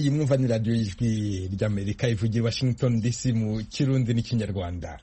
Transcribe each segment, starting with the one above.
iyi mwumva ni radiyo y'ijwi ry'Amerika ivugira Washington DC mu Kirundi n'Ikinyarwanda.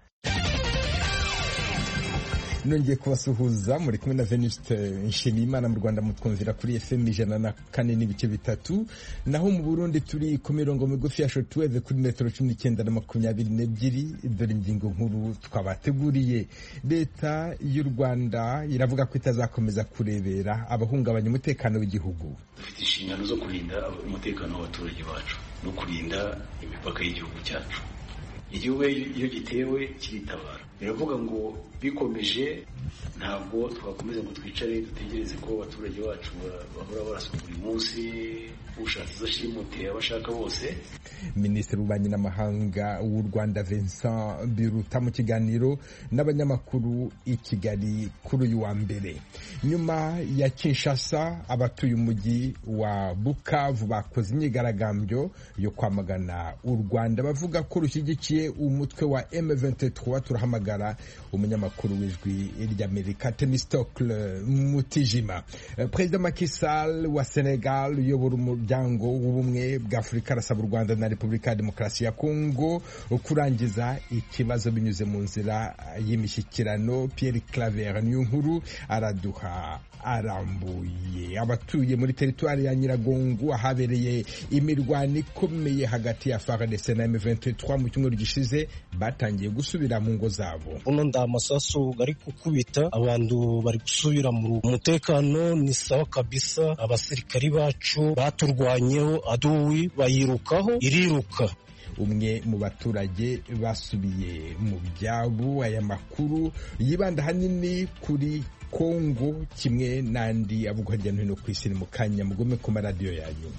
Nongeye kubasuhuza muri kumwe na Venuste Nshimiyimana. Mu Rwanda mutwumvira kuri FM 104.3, naho mu Burundi turi ku mirongo migufi ya shortwave kuri metero 19 na 22. Dore ingingo nkuru twabateguriye. Leta y'u Rwanda iravuga ko itazakomeza kurebera abahungabanya umutekano w'igihugu. Dufite inshingano zo kurinda umutekano w'abaturage bacu no kurinda imipaka y'igihugu cyacu. Igihugu iyo gitewe kiritabara. Biravuga ngo bikomeje ntabwo twakomeza ngo twicare dutegereze ko abaturage bacu bahora baraswa buri munsi ushatse zashimute abashaka bose. Minisitiri w'Ububanyi n'Amahanga w'u Rwanda Vincent Biruta mu kiganiro n'abanyamakuru i Kigali kuri uyu wa mbere. Nyuma ya Kinshasa, abatuye umujyi wa Bukavu bakoze imyigaragambyo yo kwamagana u Rwanda bavuga ko rushyigikiye umutwe wa M23. Turahamagara umunyamakuru w'ijwi ry'Amerika Temistocle Mutijima. Perezida Macky Sall wa Senegal uyobora umuryango w'ubumwe bwa Afurika arasaba u Rwanda na Repubulika ya Demokarasi ya Kongo kurangiza ikibazo binyuze mu nzira y'imishyikirano. Pierre Claver Niyonkuru araduha arambuye. Abatuye muri teritwari ya Nyiragongo ahabereye imirwano ikomeye hagati ya FARDC na M23 mu cyumweru gishize batangiye gusubira mu ngo zabo. Uno nda amasasu gari kukubita abantu bari gusubira mu mutekano ni sawa kabisa. Abasirikari bacu baturwanyeho aduwi bayirukaho iriruka. Umwe mu baturage basubiye mu byabo. Aya makuru yibanda hanini kuri Kongo kimwe n'andi avugwa hirya no hino ku isi. Mu kanya mugome ku maradiyo yanyu.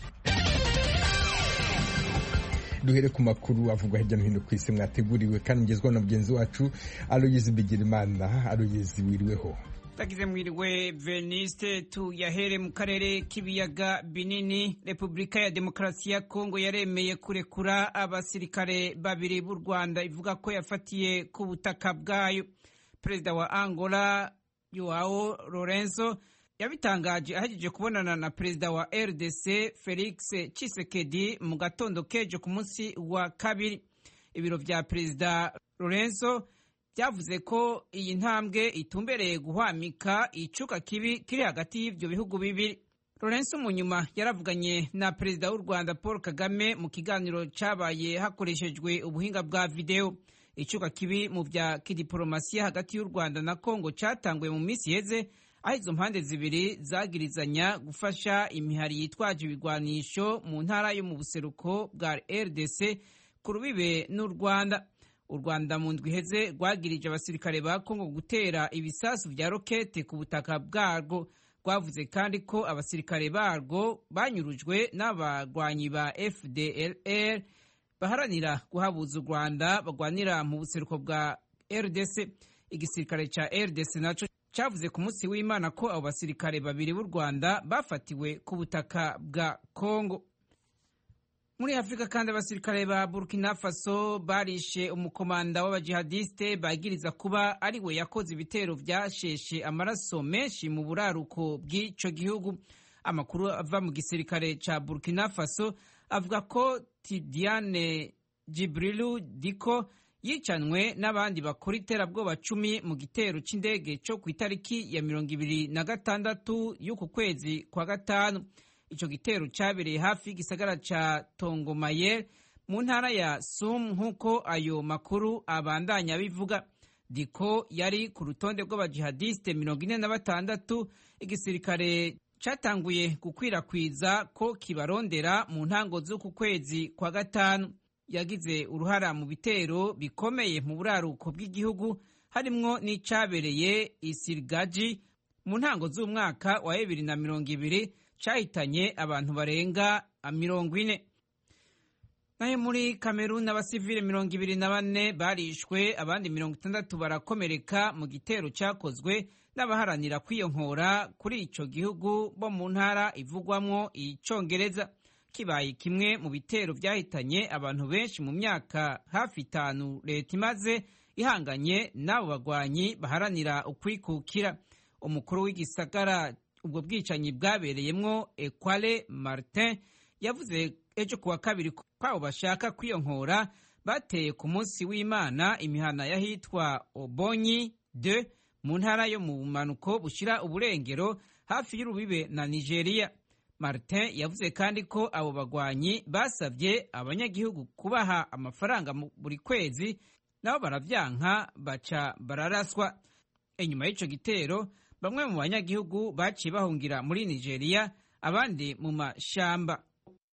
Duhere ku makuru avugwa hirya no hino ku isi mwateguriwe kandi ngezwa na mugenzi wacu Aloyizi Bigirimana. Aloyizi, wiriweho? Tagize mwiriwe Veniste. Tuyahere mu karere k'ibiyaga binini. Repubulika ya Demokarasi ya Kongo yaremeye kurekura abasirikare babiri b'u Rwanda ivuga ko yafatiye ku butaka bwayo. Perezida wa Angola Joao Lourenço yabitangaje ahejeje kubonana na perezida wa RDC Felix Tshisekedi mu gatondo kejo ku munsi wa kabiri. Ibiro vya perezida Lourenço byavuze ko iyi ntambwe itumbereye guhwamika icuka kibi kiri hagati y'ivyo bihugu bibiri. Lourenço mu nyuma yaravuganye na perezida w'u Rwanda Paul Kagame mu kiganiro cabaye hakoreshejwe ubuhinga bwa video. Icuka kibi mu vya kidiplomasiya hagati y'u Rwanda na Kongo catanguye mu minsi heze, aho izo mpande zibiri zagirizanya gufasha imihari yitwaje ibigwanisho mu ntara yo mu buseruko bwa RDC ku rubibe n'u Rwanda. U Rwanda mu ndwi heze rwagirije abasirikare ba Kongo gutera ibisasu vya rokete ku butaka bwarwo. Rwavuze kandi ko abasirikare barwo banyurujwe n'abagwanyi ba FDLR baharanira guhabuza u Rwanda bagwanira mu buseruko bwa RDC. Igisirikare ca RDC naco cavuze ku munsi w'Imana ko abo basirikare babiri b'u Rwanda bafatiwe ku butaka bwa Kongo. Muri Afrika kandi abasirikare ba Burkina Faso barishe umukomanda w'abajihadiste bagiriza kuba ari we yakoze ibitero vyasheshe amaraso menshi mu buraruko bw'ico gihugu. Amakuru ava mu gisirikare ca Burkina Faso avuga ko Tidiane Djibrilu Diko yicanwe n'abandi bakora iterabwoba 10 mu gitero c'indege co ku itariki ya 26 y'uku kwezi kwa gatanu. Ico gitero cabereye hafi y'igisagara ca Tongomaye mu ntara ya Sum nk'uko ayo makuru abandanya bivuga. Diko yari ku rutonde rw'abajihadiste 46 igisirikare catanguye gukwirakwiza ko kibarondera mu ntango z'uku kwezi kwa gatanu. Yagize uruhara mu bitero bikomeye mu buraruko bw'igihugu harimwo n'icabereye Isirgaji mu ntango z'umwaka wa 2020 cahitanye abantu barenga 40. Nayo muri Kamerun abasivile 24 barishwe, abandi 60 barakomereka mu gitero cakozwe n'abaharanira kwiyonkora kuri ico gihugu bo mu ntara ivugwamwo icongereza. Kibaye kimwe mu bitero vyahitanye abantu benshi mu myaka hafi 5 leta imaze ihanganye n'abo bagwanyi baharanira ukwikukira. Umukuru w'igisagara ubwo bwicanyi bwabereyemwo Ekwale Martin yavuze ejo kuwa kabiri kwabo bashaka kwiyonkora bateye ku munsi w'Imana imihana y'ahitwa Obonyi 2 mu ntara yo mu bumanuko bushira uburengero hafi y'urubibe na Nigeria. Martin yavuze kandi ko abo bagwanyi basabye abanyagihugu kubaha amafaranga buri kwezi, nabo baravyanka baca bararaswa. Inyuma y'ico gitero bamwe mu banyagihugu baciye bahungira muri Nigeria, abandi mu mashamba.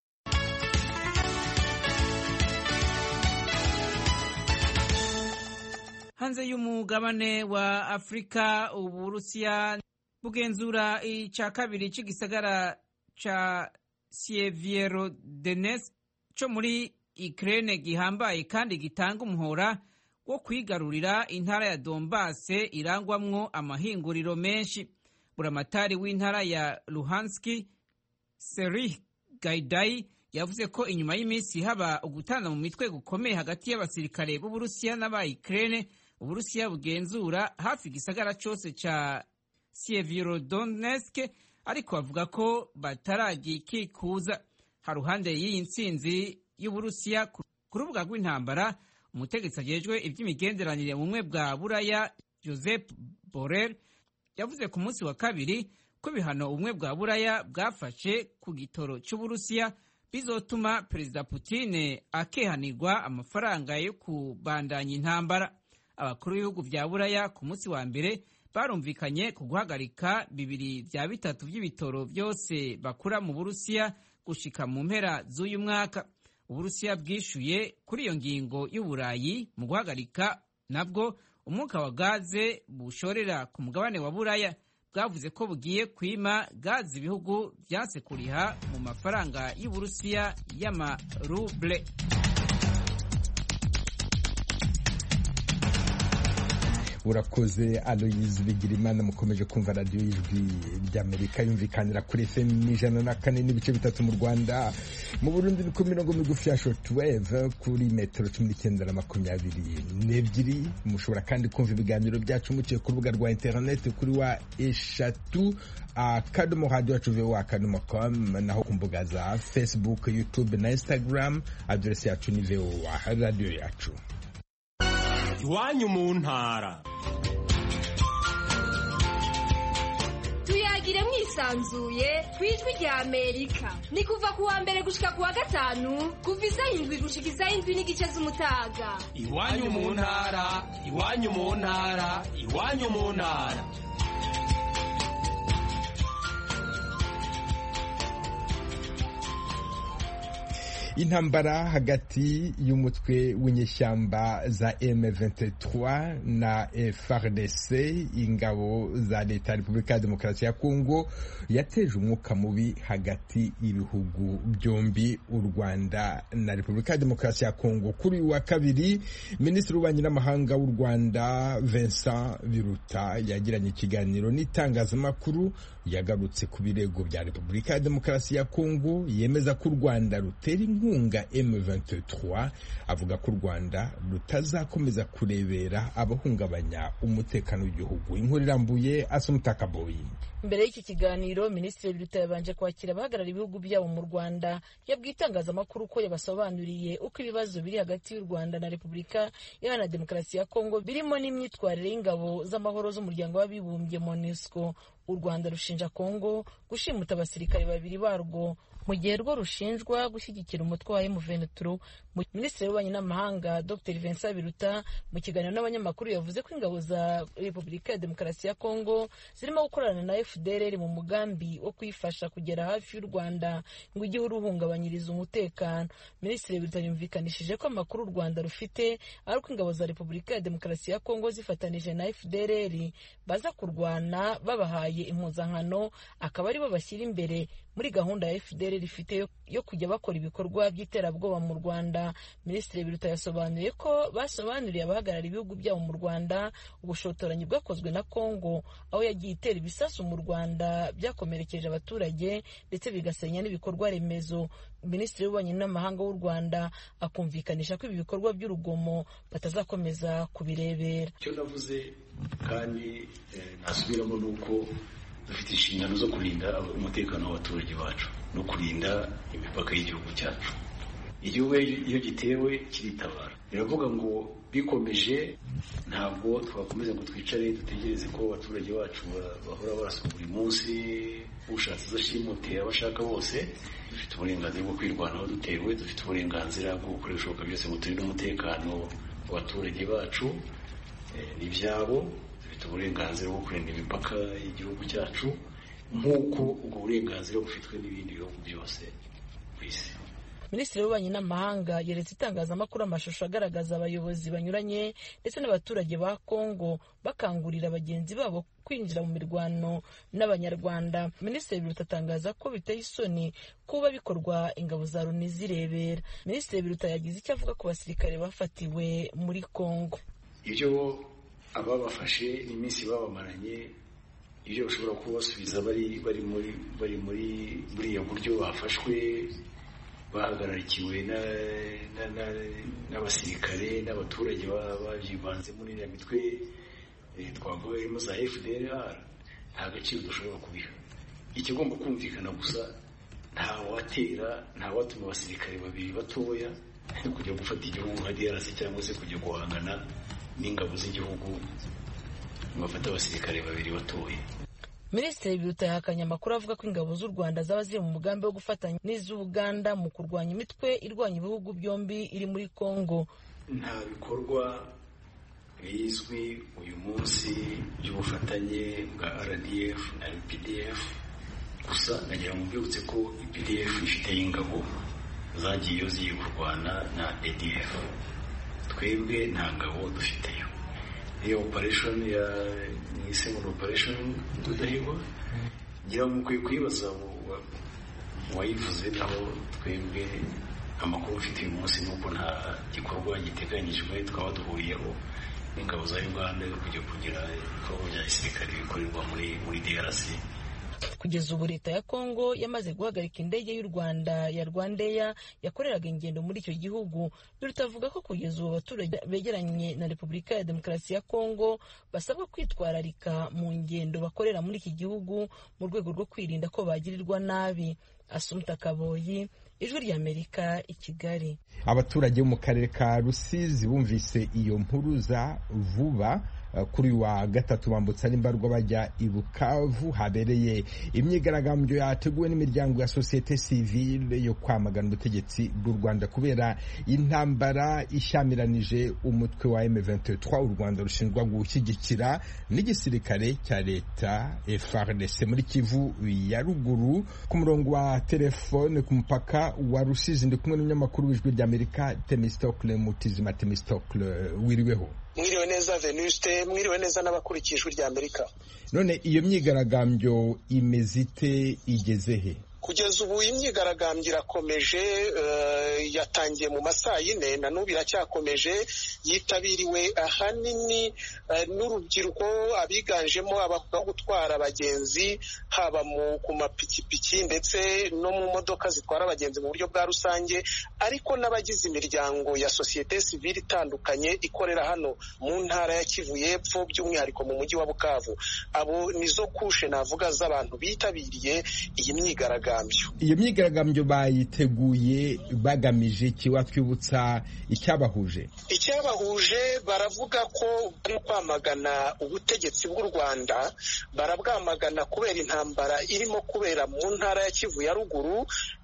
Hanze y'umugabane wa Afrika, Uburusiya bugenzura ica kabiri c'igisagara ca Sievierodonetsk co muri Ukraine gihambaye kandi gitanga umuhora wo kwigarurira intara ya Donbass irangwamwo amahinguriro menshi. Buramatari w'intara ya Luhansk Serhiy Gaidai yavuze ko inyuma y'iminsi haba ugutana mu mitwe gukomeye hagati y'abasirikare b'Uburusiya n'aba Ukraine, Uburusiya bugenzura hafi igisagara cose ca Sievierodonetsk, ariko bavuga ko bataragikikuza. Haruhande y'iyi ntsinzi y'Uburusiya ku rubuga rw'intambara, umutegetsi ajejwe ivy'imigenderanire mu bumwe bwa Buraya Josep Borrell yavuze ku munsi wa kabiri ko ibihano ubumwe bwa Buraya bwafashe ku gitoro c'Uburusiya bizotuma Perezida Putin akehanirwa amafaranga yo kubandanya intambara. Abakuru b'ibihugu vya Buraya ku munsi wa mbere barumvikanye ku guhagarika 2/3 vy'ibitoro vyose bakura mu Burusiya gushika mu mpera z'uyu mwaka. Uburusiya bwishuye kuri iyo ngingo y'Uburayi mu guhagarika nabwo umwuka wa gaze bushorera ku mugabane wa Buraya. Bwavuze ko bugiye kwima gaze ibihugu vyanse kuriha mu mafaranga y'Uburusiya y'amaruble. Urakoze Aloyizi Bigirimana. Mukomeje kumva radiyo y'ijwi ry'Amerika yumvikanira kuri FM 104.3 mu Rwanda. Mu Burundi ni ku mirongo migufi ya shortwave kuri metero 19 na 22. Mushobora kandi kumva ibiganiro byacu muciye ku rubuga rwa internet kuri wa eshatu akadomo radio yacu voa.com, naho ku mbuga za Facebook, YouTube na Instagram adresi yacu ni voa radio yacu. Iwanyu mu ntara. Tuyagire mwisanzuye kwijwi rya Amerika. Ni kuva kuwa mbere gushika kuwa gatanu, kuva isaha 7 gushika isaha 7:30 z'umutaga. Iwanyu mu ntara, iwanyu mu ntara, iwanyu mu ntara. Intambara hagati y'umutwe w'inyeshyamba za M23 na FARDC, ingabo za leta ya Repubulika ya Demokarasi ya Kongo, yateje umwuka mubi hagati y'ibihugu byombi, u Rwanda na Repubulika ya Demokarasi ya Kongo. Kuri wa kabiri, Minisitiri w'Ububanyi n'Amahanga w'u Rwanda Vincent Biruta yagiranye ikiganiro n'itangazamakuru, yagarutse ku birego bya Repubulika ya Demokarasi ya Kongo, yemeza ko u Rwanda rutera inkunga M23, avuga ko u Rwanda rutazakomeza kurebera abahungabanya umutekano w'igihugu. Inkuru irambuye Asumta Boyi. Mbere y'iki kiganiro, Minisitiri Biruta yabanje kwakira abahagarariye ibihugu byabo mu Rwanda. Yabwiye itangazamakuru ko yabasobanuriye uko ibibazo biri hagati y'u Rwanda na Repubulika Iharanira Demokarasi ya Kongo birimo n'imyitwarire y'ingabo z'amahoro z'umuryango w'abibumbye MONUSCO. U Rwanda rushinja Kongo gushimuta abasirikare 2 barwo mu gihe rwo rushinjwa gushyigikira umutwe wa M23. Minisitiri w'Ububanyi n'Amahanga Dr Vincent Biruta mu kiganiro n'abanyamakuru yavuze ko ingabo za Repubulika ya Demokarasi ya Kongo zirimo gukorana na FDLR mu mugambi wo kuyifasha kugera hafi y'u Rwanda ngo igihe uruhungabanyiriza umutekano. Minisitiri Biruta yumvikanishije ko amakuru u Rwanda rufite ari uko ingabo za Repubulika ya Demokarasi ya Kongo zifatanije na FDLR baza kurwana babahaye impuzankano, akaba ari bo bashyira imbere muri gahunda ya FDLR ifite yo kujya bakora ibikorwa by'iterabwoba mu Rwanda. Minisitiri Biruta yasobanuye ko basobanuriye abahagarariye ibihugu byabo mu Rwanda ubushotoranyi bwakozwe na Kongo, aho yagiye itera ibisasu mu Rwanda byakomerekeje abaturage ndetse bigasenya n'ibikorwa remezo. Minisitiri w'Ububanyi n'Amahanga w'u Rwanda akumvikanisha ko ibi bikorwa by'urugomo batazakomeza kubirebera. Icyo navuze kandi nasubiramo nuko dufite inshingano zo kurinda umutekano w'abaturage bacu. no kurinda imipaka y'igihugu cyacu. Igihugu iyo gitewe kiritabara. Biravuga ngo bikomeje ntabwo twakomeza ngo twicare dutegereze ko abaturage bacu bahora baraswa buri munsi, ushatse azashimutera abashaka bose. Dufite uburenganzira bwo kwirwanaho dutewe, dufite uburenganzira bwo gukora ibishoboka byose ngo turinde umutekano w'abaturage bacu n'ibyabo. Dufite uburenganzira bwo kurinda imipaka y'igihugu cyacu nk'uko ubwo burenganzira bufitwe n'ibindi bihugu byose ku isi. Minisitiri w'Ububanyi n'Amahanga yeretse itangazamakuru amashusho agaragaza abayobozi banyuranye ndetse n'abaturage ba Kongo bakangurira bagenzi babo kwinjira mu mirwano n'Abanyarwanda. Minisitiri Biruta atangaza ko biteye isoni kuba bikorwa ingabo za Loni zirebera. Minisitiri Biruta yagize icyo avuga ku basirikare bafatiwe muri Kongo. Ibyo ababafashe n'iminsi babamaranye, ibyo bashobora kubasubiza bari muri buriya buryo bafashwe, bahagararikiwe n'abasirikare n'abaturage babyibanze muri iriya mitwe twavuga irimo za FDLR, nta gaciro dushobora kubiha. Ikigomba kumvikana gusa nta watuma abasirikare babiri batoya kujya gufata igihugu nka DRC cyangwa se kujya guhangana n'ingabo z'igihugu, bafata abasirikare babiri batoya. Minisitiri Biruta yahakanye amakuru avuga ko ingabo z'u Rwanda zaba ziri mu mugambi wo gufatanya n'iz'Uganda mu kurwanya imitwe irwanya ibihugu byombi iri muri Kongo. Nta bikorwa bizwi uyu munsi by'ubufatanye bwa RDF na UPDF, gusa nagira ngo mbyibutse ko UPDF ifite ingabo zagiye zigiye kurwana na ADF. Twebwe nta ngabo dufiteyo. Iyo operation ya Nisemon operation Rudahigwa, ngira ngo mukwiye kwibaza wayivuze naho twebwe amakuru ufite uyu munsi nuko nta gikorwa giteganyijwe twaba duhuriyeho n'ingabo za Uganda yo kujya kugira ibikorwa bya gisirikare bikorerwa muri DRC. Kugeza ubu leta ya Kongo yamaze guhagarika indege y'u Rwanda ya Rwandair yakoreraga ingendo muri icyo gihugu. Biruta avuga ko kugeza ubu abaturage begeranye na Repubulika ya Demokarasi ya Kongo basabwa kwitwararika mu ngendo bakorera muri iki gihugu mu rwego rwo kwirinda ko bagirirwa nabi. Asumta Kaboyi, Ijwi ry'Amerika, i Kigali. Abaturage bo mu karere ka Rusizi bumvise iyo mpuruza vuba kuri wa gatatu bambutsa n'imbarwa bajya i Bukavu. Habereye imyigaragambyo yateguwe n'imiryango ya societe civile yo kwamagana ubutegetsi bw'u Rwanda kubera intambara ishyamiranyije umutwe wa M23 u Rwanda rushinjwa gushyigikira n'igisirikare cya leta FARDC muri Kivu ya ruguru. Ku murongo wa telefone ku mupaka wa Rusizi ndi kumwe n'umunyamakuru w'Ijwi ry'Amerika Themistocle Mutizima. Themistocle, wiriweho? Mwiriwe neza Venuste, mwiriwe neza n'abakurikije Ijwi ry'Amerika. None iyo myigaragambyo imeze ite, igeze he? Kugeza ubu imyigaragambyo irakomeje, yatangiye mu masaa 4 na n'ubu iracyakomeje, yitabiriwe ahanini n'urubyiruko abiganjemo abakora gutwara abagenzi haba ku mapikipiki ndetse no mu modoka zitwara abagenzi mu buryo bwa rusange, ariko n'abagize imiryango ya societe civile itandukanye ikorera hano mu ntara ya Kivu y'Epfo, by'umwihariko mu mujyi wa Bukavu. Abo nizo kushe navuga z'abantu bitabiriye iyi myigaragambyo. Iyo myigaragambyo bayiteguye bagamije iki? Watwibutsa icyabahuje? Icyabahuje baravuga ko bari kwamagana ubutegetsi bw'u Rwanda, barabwamagana kubera intambara irimo kubera mu ntara ya Kivu ya ruguru,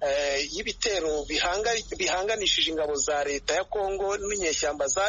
y'ibitero bihanganishije ingabo za leta ya Kongo n'inyeshyamba za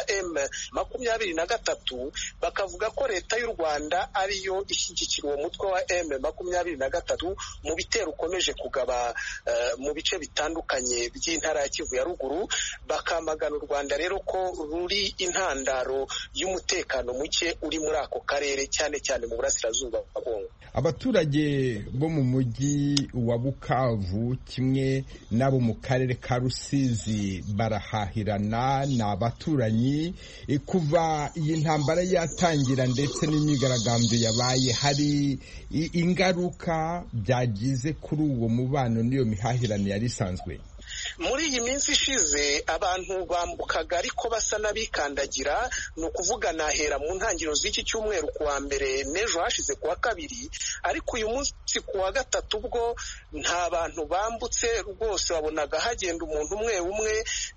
M23. Bakavuga ko leta y'u Rwanda ariyo ishyigikira uwo mutwe wa M23 mu bitero ukomeje kugaba mu bice bitandukanye by'intara ya Kivu ya ruguru. Bakamagana u Rwanda rero ko ruri intandaro y'umutekano muke uri muri ako karere, cyane cyane mu burasirazuba bwa Kongo. Abaturage bo mu mujyi wa Bukavu kimwe n'abo mu karere ka Rusizi barahahirana, ni abaturanyi. Kuva iyi ntambara yatangira ndetse n'imyigaragambyo yabaye, hari ingaruka byagize kuri uwo mubano n'iyo mihahirane yari isanzwe? muri iyi minsi ishize abantu bambukaga ariko basa n'abikandagira, ni ukuvuga nahera mu ntangiriro z'iki cyumweru kuwa mbere n'ejo hashize kuwa kabiri, ariko uyu munsi kuwa gatatu bwo nta bantu bambutse rwose, wabonaga hagenda umuntu umwe umwe,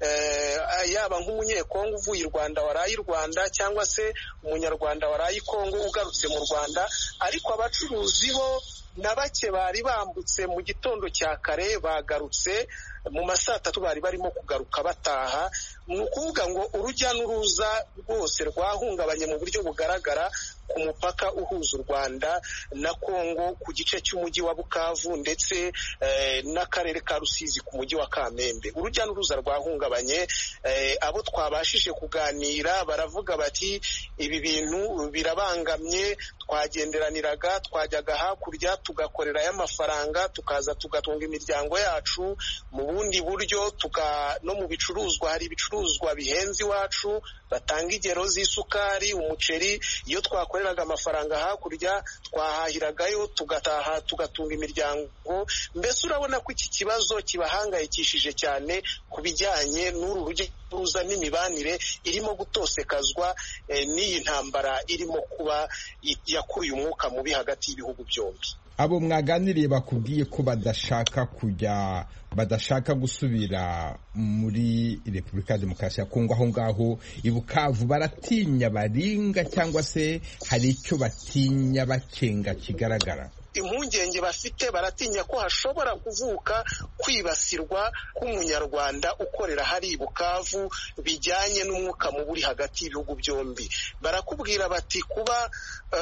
yaba nk'umunyekongo uvuye i Rwanda waraye i Rwanda cyangwa se umunyarwanda waraye i Kongo ugarutse mu Rwanda, ariko abacuruzi bo na bake bari bambutse mu gitondo cya kare bagarutse mu ma saa tatu bari barimo kugaruka bataha. Ni ukuvuga ngo urujya n'uruza rwose rwahungabanye mu buryo bugaragara ku mupaka uhuza u Rwanda na Kongo ku gice cy'umujyi wa Bukavu ndetse n'akarere ka Rusizi ku mujyi wa Kamembe. Urujya n'uruza rwahungabanye, abo twabashije kuganira baravuga bati ibi bintu birabangamye, twagenderaniraga, twajyaga hakurya tugakorera y'amafaranga tukaza tugatunga imiryango yacu mu bundi buryo, no mu bicuruzwa hari ibicuruzwa bihenze iwacu, batanga ingero z'isukari, umuceri, iyo twakoreraga amafaranga hakurya twahahiragayo tugataha tugatunga imiryango. Mbese urabona ko iki kibazo kibahangayikishije cyane ku bijyanye n'uru rujya n'uruza n'imibanire irimo gutosekazwa n'iyi ntambara irimo kuba yakuruye umwuka mubi hagati y'ibihugu byombi. Abo mwaganiriye bakubwiye ko badashaka gusubira muri Repubulika ya Demokarasi ya Kongo, aho ngaho i Bukavu baratinya baringa cyangwa se hari icyo batinya bakenga kigaragara? Impungenge bafite, baratinya ko hashobora kuvuka kwibasirwa k'umunyarwanda ukorera hari i Bukavu bijyanye n'umwuka mubi uri hagati y'ibihugu byombi. Barakubwira bati kuba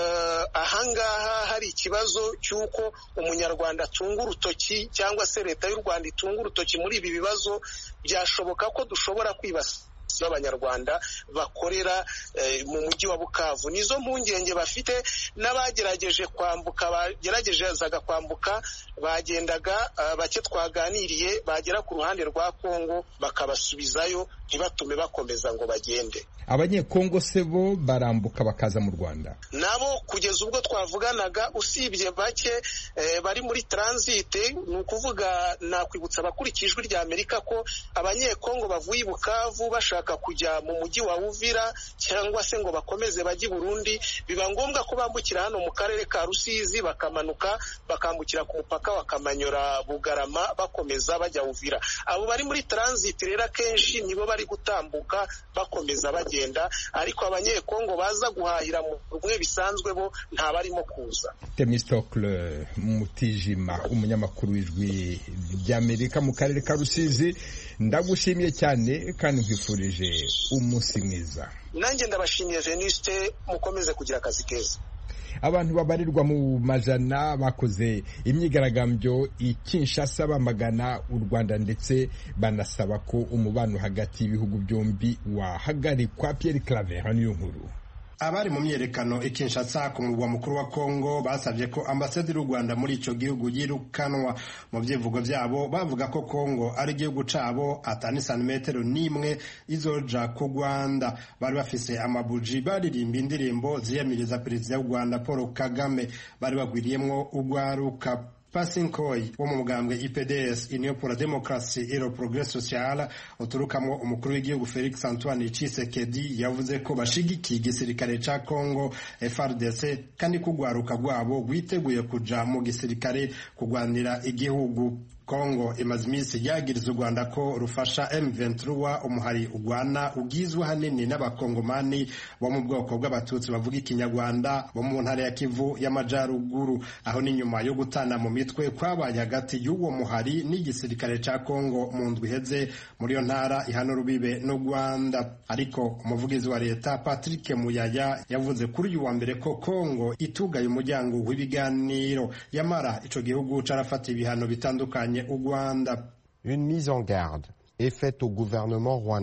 ahangaha hari ikibazo cy'uko umunyarwanda atunga urutoki cyangwa se leta y'u Rwanda itunga urutoki muri ibi bibazo, byashoboka ko dushobora kwibasira abanyarwanda bakorera mu mujyi wa Bukavu. Nizo mpungenge bafite. N'abagerageje kwambuka, bageragezaga kwambuka, bagendaga bake twaganiriye, bagera ku ruhande rwa Kongo bakabasubizayo ntibatume bakomeza ngo bagende. Abanyekongo se bo barambuka bakaza mu Rwanda? Nabo kugeza ubwo twavuganaga, usibye bake bari muri transit, ni ukuvuga nakwibutsa abakurikije Ijwi rya Amerika ko abanyekongo bavuye i Bukavu bashaka kujya mu mujyi wa Uvira cyangwa se ngo bakomeze bajye i Burundi, biba ngombwa ko bambukira hano mu karere ka Rusizi bakamanuka bakambukira ku mupaka bakamanyura Bugarama bakomeza bajya Uvira. Abo bari muri transit rero akenshi nibo bari gutambuka bakomeza bagenda, ariko abanyekongo baza guhahira mu rumwe bisanzwe bo nta barimo kuza. Temistocle Mutijima, umunyamakuru w'Ijwi ry'Amerika mu karere ka Rusizi, ndagushimiye cyane kandi nkwifurije umunsi mwiza. Nanjye ndabashimiye Venuste, mukomeze kugira akazi keza. Abantu babarirwa mu majana bakoze imyigaragambyo i Kinshasa bamagana u Rwanda ndetse banasaba ko umubano hagati y'ibihugu byombi wahagarikwa. Pierre Claver niyo nkuru. Abari mu myerekano i Kinshasa ku murwa mukuru wa Kongo basabye ko ambasade y'u Rwanda muri icyo gihugu yirukanwa. Mu byivugo byabo bavuga ko Kongo ari igihugu cabo, atani santimetero n'imwe izoja ku Rwanda. Bari bafise amabuji baririmba indirimbo ziyamiriza perezida w'u Rwanda Paul Kagame, bari bagwiriyemwo urwaruka. Pasinkoy wo mu mugambwe IPDS, Union pour la démocratie et le progrès social, uturukamwo umukuru w'igihugu Felix Antoine Tshisekedi, yavuze ko bashigikiye igisirikare ca Kongo FARDC kandi kugwaruka rwabo rwiteguye kuja mu gisirikare kugwanira igihugu. Kongo imaze iminsi yagiriza u Rwanda ko rufasha M23, umuhari ugwana ugizwe hanini n'abakongomani bo mu bwoko bw'abatutsi bavuga ikinyarwanda bo mu ntara ya Kivu y'Amajyaruguru. Aho ni nyuma yo gutana mu mitwe kwabaye hagati y'uwo muhari n'igisirikare ca Kongo mu ndwi iheze muri yo ntara ihana urubibe n'u Rwanda. Ariko umuvugizi wa leta Patrick Muyaya yavuze kuri uyu wa mbere ko Kongo itugaye umuryango w'ibiganiro, yamara ico gihugu carafata ibihano bitandukanye. Une mise en garde est faite au gouvernement rwandais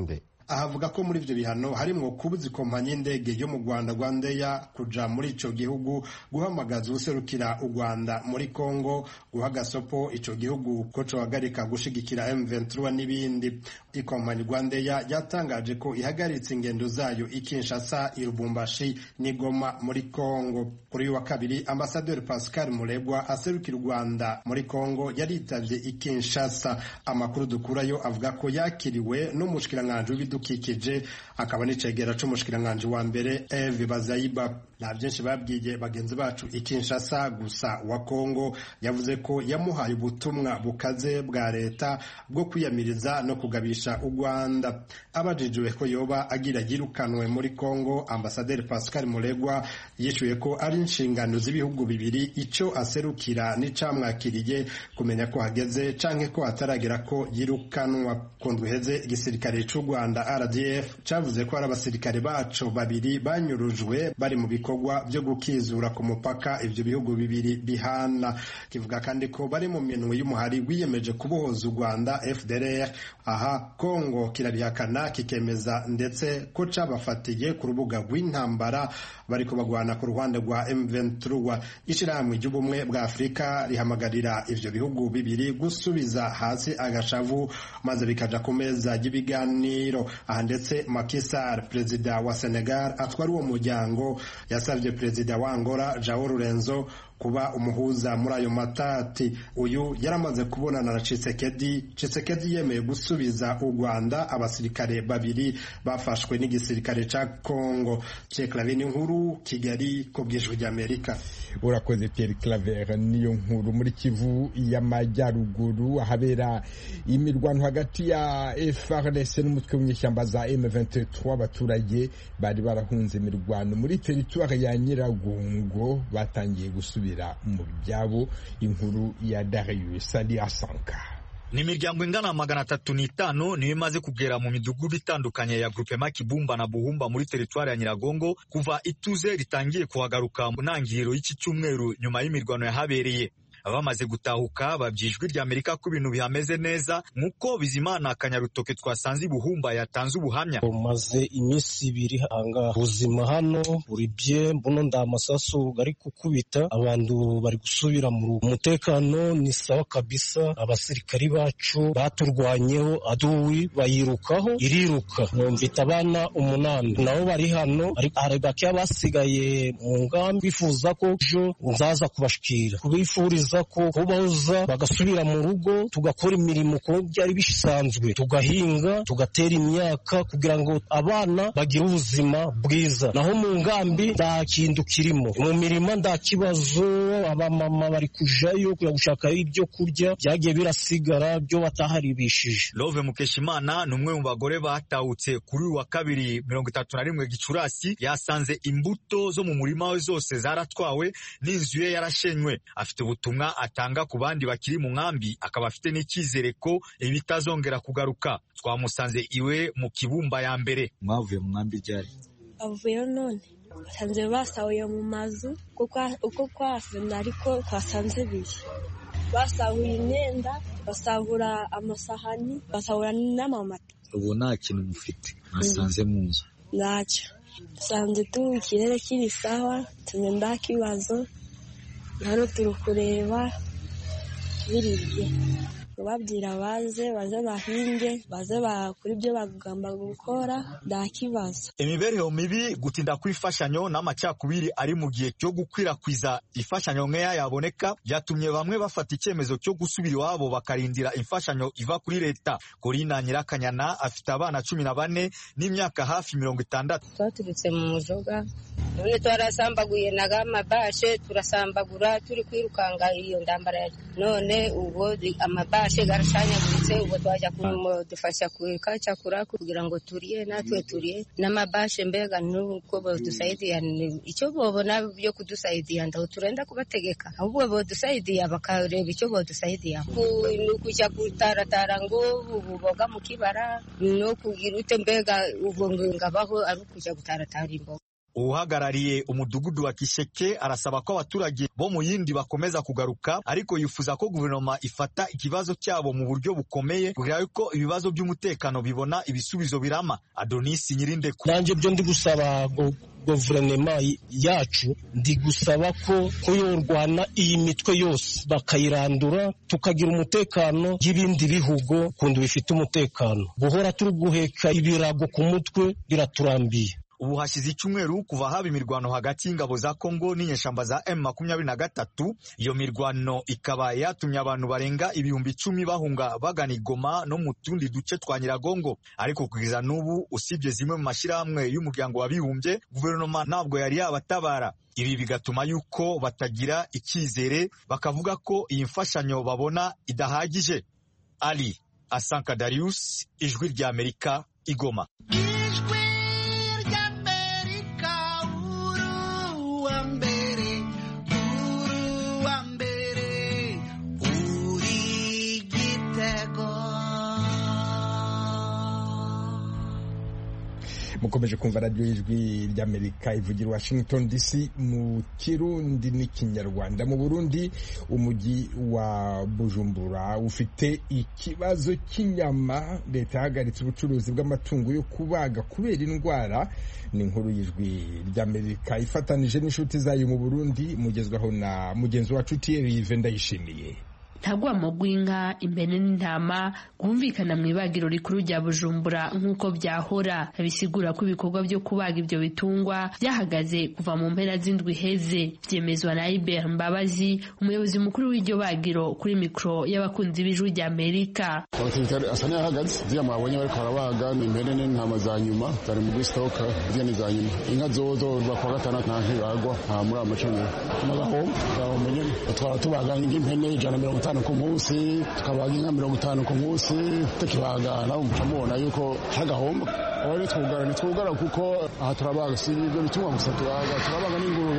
ahavuga ko muri ivyo bihano harimwo kubuza ikompanyi y'indege yo mu Rwanda Rwandair kuja muri ico gihugu, guhamagaza userukira u Rwanda muri Kongo, guha gasopo ico gihugu ko cohagarika gushigikira M23 n'ibindi. Ikompanyi Rwandair yatangaje ko ihagaritse ingendo zayo i Kinshasa, i Lubumbashi n'i Goma muri Kongo. Kuri wa kabiri Ambassadeur Pascal Muregwa aserukira u Rwanda muri Kongo yaritavye i Kinshasa. Amakuru dukurayo avuga ko yakiriwe n'umushikiranganje w'ibidukikije akaba n'icegera c'umushikiranganje wa mbere Eve Bazayiba. Nta byinshi babwiye bagenzi bacu i Kinshasa, gusa wa Kongo yavuze ko yamuhaye ubutumwa bukaze bwa leta bwo kwiyamiriza no kugabisha u Rwanda. Abajijwe ko yoba agira yirukanwe muri Kongo, Ambassadeur Pascal Muregwa yishuye ko ari inshingano z'ibihugu bibiri ico aserukira n'icamwakiriye kumenya ko hageze canke ko ataragera ko yirukanwa. Kundwiheze igisirikare c'u Rwanda RDF cavuze ko ari abasirikare baco babiri banyurujwe bari mu bikorwa byo gukizura ku mupaka ivyo bihugu bibiri bihana. Kivuga kandi ko bari mu minwe y'umuhari wiyemeje kubohoza u Rwanda FDLR. Aha Kongo kirabihakana kikemeza ndetse ko cabafatiye ku rubuga rw'intambara bariko bagwana ku ruhande rwa M23. Ishirahamwe ry'ubumwe bwa Afrika rihamagarira ivyo bihugu bibiri gusubiza hasi agashavu maze bikaja ku meza y'ibiganiro. Aha ndetse Macky Sall, perezida wa Senegal atwara uwo muryango, yasavye perezida wa Angola João Lourenço kuba umuhuza muri ayo matati. Uyu yaramaze kubonana na Tshisekedi yemeye gusubiza u Rwanda abasirikare babiri bafashwe n'igisirikare ca Kongo. Claver Nkuru, Kigali, ku bw'Ijwi ry'Amerika. Urakoze Pierre Claver. Niyo nkuru muri Kivu y'Amajyaruguru ahabera imirwano hagati ya FARDC n'umutwe w'inyeshyamba za M23. Abaturage bari barahunze imirwano muri teritwari ya Nyiragongo batangiye gusubira mu byabo. Inkuru ya Darius Ali Asanka. Ni imiryango ingana 305 niyo imaze kugera mu midugudu itandukanye ya Groupement Kibumba na Buhumba muri teritwari ya Nyiragongo kuva ituze ritangiye kuhagaruka mu ntangiriro y'iki cyumweru nyuma y'imirwano yahabereye. Abamaze gutahuka babyijwi ry'Amerika ko ibintu bihameze neza nkuko Bizimana Kanyarutoke twasanze Buhumba yatanze ubuhamya. Maze iminsi ibiri hanga buzima hano buri bye mbuno ndamasasu gari kukubita abantu bari gusubira mu mutekano ni sawa kabisa. Abasirikari bacu baturwanyeho aduwi bayirukaho iriruka mvita abana 8 nabo bari hano ari bake basigaye mu ngambi bifuza ko jo nzaza kubashikira kubifuriza ko kubaza bagasubira mu rugo tugakora imirimo ko byari bisanzwe tugahinga tugatera imyaka kugira ngo abana bagire ubuzima bwiza. Naho mu ngambi nta kintu kirimo mu mirima nta kibazo. Abamama bari kujayo kuya gushaka ibyo kurya byagiye birasigara byo bataharibishije. Love Mukeshimana numwe mu bagore batahutse kuri wa kabiri 31 Gicurasi yasanze imbuto zo mu murima we zose zaratwawe n'inzu ye yarashenywe. Afite ubutumwa atanga ku bandi bakiri mu nkambi akaba afite n'icyizere ko ibitazongera kugaruka. Twamusanze iwe mu Kibumba ya mbere. Mwavuye mu nkambi ryari? Avuye none basanze basahuye mu mazu uko kwafuna ariko twasanze biri basahuye imyenda basahura amasahani basahura n'amamata. Ubu nta kintu mufite mwasanze mu nzu? Ntacyo dusanze tu ikirere kiri sawa tumenda kibazo hano turi kureba biribye babwira baze bahinge baze bakora ibyo bagomba gukora nta kibazo. Imibereho mibi gutinda kwifashanyo n'amacakubiri ari mu gihe cyo gukwirakwiza ifashanyo nkeya yaboneka byatumye bamwe bafata icyemezo cyo gusubira iwabo bakarindira imfashanyo iva kuri leta. Corina Nyirakanyana afite abana 14 n'imyaka hafi 60. Twaturutse mu mujoga none twarasambaguye n'amabashe turasambagura turi kwirukanga iyo ndambara none ubwo amabashe garashanyaguritse ubwo twaje kumudufasha kwikacakura kugira ngo turiye natwe turiye n'amabashe mbega nuko bodusaidiya icyo bobona byo kudusaidiya ndaho turenda kubategeka ahubwo bodusaidiya bakareba icyo bodusaidiya kujya gutaratara ngo ububoga mu kibara no kugira ute mbega ubwo ngabaho ari kujya gutaratara imboga. uhagarariye umudugudu wa Kisheke arasaba ko abaturage bo mu yindi bakomeza kugaruka, ariko yifuza ko guverinoma ifata ikibazo cyabo mu buryo bukomeye kugira ko ibibazo by'umutekano bibona ibisubizo birama. Adonis Nyirindeko: nanje byo ndi gusaba guverinoma yacu, ndi gusaba ko yorwana iyi mitwe yose bakayirandura, tukagira umutekano y'ibindi bihugu kundi bifite umutekano. Guhora turi guheka ibirago ku mutwe biraturambiye. Ubu hashize icyumweru kuva haba imirwano hagati y'ingabo za Kongo n'inyeshamba za M23. Iyo mirwano ikaba yatumye abantu barenga 10,000 bahunga bagana Goma no mu tundi duce twa Nyiragongo. Ariko kugeza n'ubu, usibye zimwe mu mashyirahamwe y'umuryango w'abibumbye, guverinoma ntabwo yari yabatabara. Ibi bigatuma yuko batagira icyizere, bakavuga ko iyi mfashanyo babona idahagije. Ali Asanka Darius, Ijwi rya Amerika, Igoma. mukomeje kumva radio y'Ijwi ry'Amerika ivugira Washington DC mu Kirundi n'ikinyarwanda. Mu Burundi, umujyi wa Bujumbura ufite ikibazo cy'inyama. Leta yahagaritse ubucuruzi bw'amatungo yo kubaga kubera indwara. Ni inkuru y'Ijwi ry'Amerika ifatanije n'inshuti zayo mu Burundi, mugezwaho na mugenzi wacu Thierry Vendayishimiye. Ntagwamo gw'inka, impene n'intama gwumvikana mu ibagiro rikuru rya Bujumbura nk'uko byahora. Bisigura ko ibikorwa byo kubaga ibyo bitungwa byahagaze kuva mu mpera z'indwi heze. Byemezwa na Ibert Mbabazi, umuyobozi mukuru w'iryo bagiro, kuri mikro y'abakunzi b'Ijwi ry'Amerika. Asana yahagaze ziyama abonye bariko barabaga ni impene n'intama za nyuma zari mu stock ziyani za nyuma. Inka zozo bakwa gatandatu nta ntibagwa muri amacumi. Tunabaho munyene twara tubaga impene 150 ku munsi, tukabaga inka 50 ku munsi, tukibaga nawe mucamubona yuko hagahomba. Wari twugara kuko aha turabaga si ibyo bituma gusa turabaga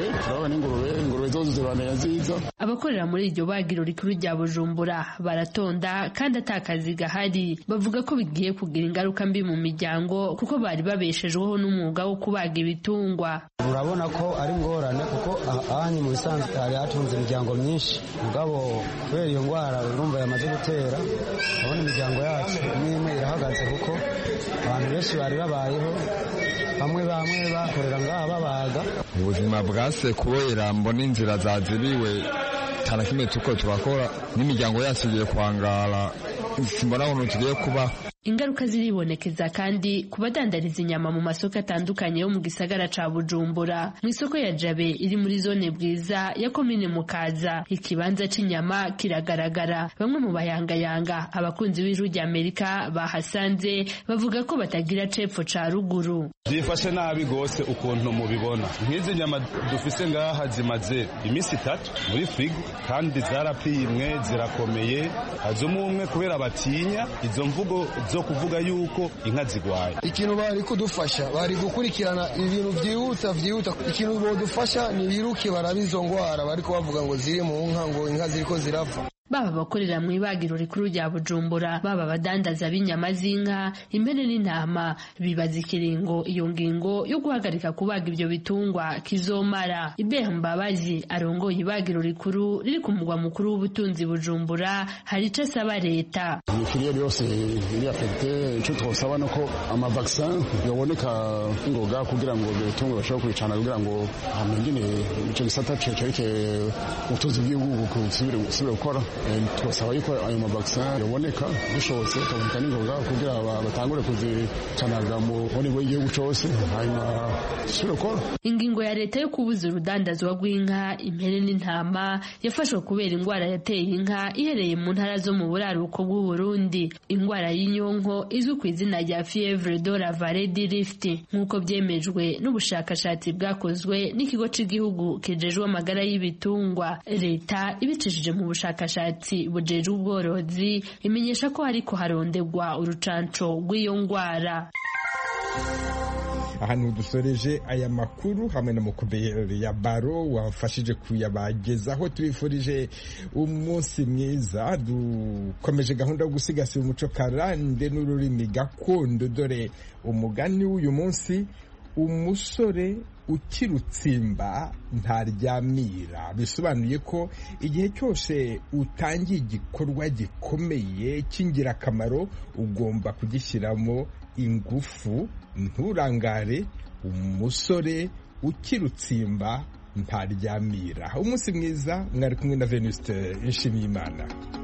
n'ingurube zozo zibana nziza. Abakorera muri iryo bagiro rikuru rya Bujumbura baratonda kandi atakazi gahari. Bavuga ko bigiye kugira ingaruka mbi mu miryango kuko bari babeshejweho n'umwuga wo kubaga ibitungwa. Urabona ko ari ngorane kuko ahanye mu bisanzwe hari hatunze imiryango myinshi, mugabo kubera iyo ndwara urumva yamaze gutera, abona imiryango yacu imwe irahagaze kuko abantu benshi bari babayeho, bamwe bakorera ngaha babaga. Ubuzima bwase kubera mbona inzira zazibiwe cyane kimwe tuko turakora n'imiryango yasubiye kwangara, simbona umuntu tugiye kuba. Ingaruka ziribonekeza kandi ku badandariza inyama mu masoko atandukanye yo mu gisagara ca Bujumbura. Mu isoko ya Jabe iri muri zone Bwiza ya komine Mukaza, ikibanza c'inyama kiragaragara. Bamwe mu bayangayanga abakunzi b'Ijwi ry'Amerika bahasanze bavuga ko batagira cepfo ca ruguru. Byifashe nabi gose ukuntu mubibona. Nk'izi nyama dufise ngaha zimaze iminsi 3 muri frigo kandi zarapimwe zirakomeye. Hazumwe kubera batinya izo mvugo zo kuvuga yuko inka zigwaye. Ikintu bari kudufasha bari gukurikirana ibintu byihuta. Ikintu bodufasha ni biruke barabizo ngwara bariko bavuga ngo ziri mu nka, ngo inka ziriko zirapfa. Baba bakorera mu ibagiro rikuru rya Bujumbura, baba badandaza b'inyama z'inka, impene n'intama, bibaza ikiringo iyo ngingo yo guhagarika kubaga ibyo bitungwa kizomara. Ibert Mbabazi arongoye ibagiro rikuru riri ku mugwa mukuru w'ubutunzi Bujumbura, hari ico asaba leta. Imifiriye yose iri afite ico twosaba no ko ama vaccin yoboneka ingoga kugira ngo bitungwa bashobora kuricana kugira ngo hamengine ico gisata cereke utuzi bw'igihugu kusubire gukora. Twasaba yuko ayo mavaksin yoboneka bishobotse tukavuga n'ingoga kugira batangure kuzicanaga mu bone bw'igihugu cyose, hanyuma dusubire gukora. Ingingo ya leta yo kubuza urudandazwa rw'inka, impene n'intama yafashwe kubera indwara yateye inka ihereye mu ntara zo mu buraruko bw'u Burundi. Indwara y'inyonko izwi ku izina rya fièvre de la vallée du Rift, nk'uko byemejwe n'ubushakashatsi bwakozwe n'ikigo cy'igihugu kijejwe amagara y'ibitungwa. Leta ibicishije mu bushakashatsi bujeje ubworozi imenyesha ko hariko harondegwa urucanco rw'iyo ngwara. Ahantu dusoreje aya makuru hamwe na Mukobere ya Baro wafashije kuyabagezaho. Tubifurije umunsi mwiza, dukomeje gahunda yo gusigasira umuco karande n'ururimi gakondo. Dore umugani w'uyu munsi: umusore ukirutsimba ntaryamira, bisobanuye ko igihe cyose utangiye igikorwa gikomeye cy'ingirakamaro ugomba kugishyiramo ingufu, nturangare. Umusore ukirutsimba ntaryamira. Umunsi mwiza, mwari kumwe na Venuste Nshimiyimana.